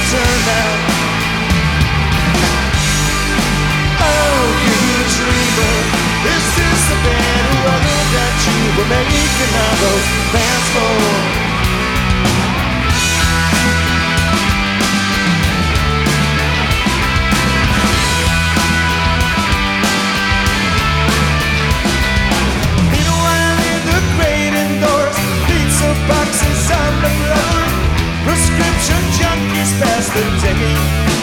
turn out. Oh, you dreamer, is this the bad world that you were making all those plans for? Boxes on the floor, prescription junkies pass the day.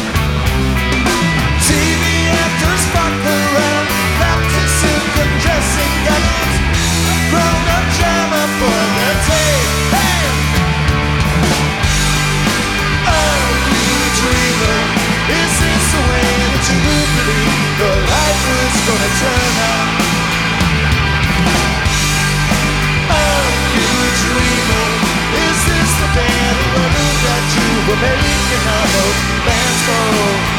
TV actors fuck around, wrapped in silk and dressing gowns, grown-up drama for the day. Hey! Oh, you dreamer, is this the way that you believe your life is gonna turn out? Is this the bad world that you were making all those plans for?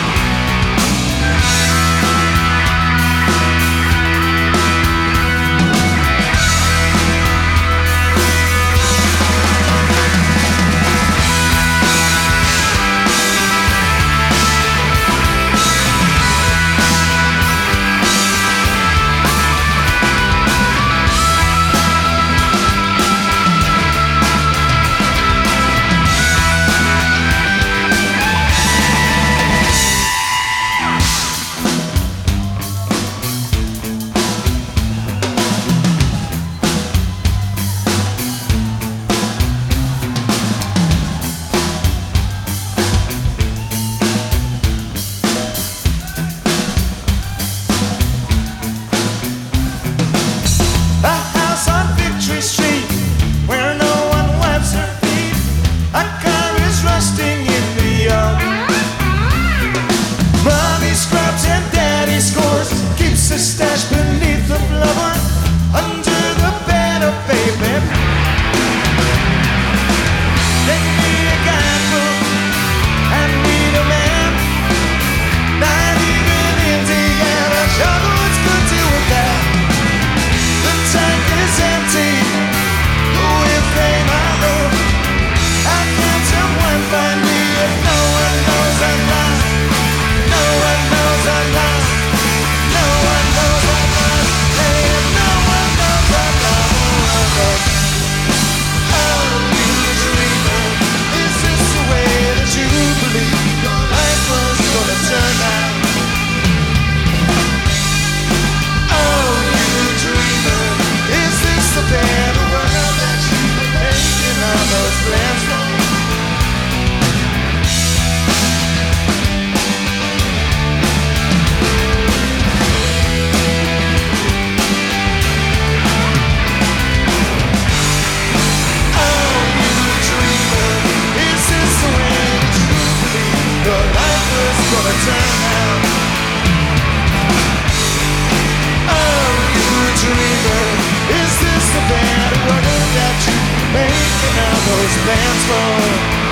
Is this the bad world that you making all those plans for?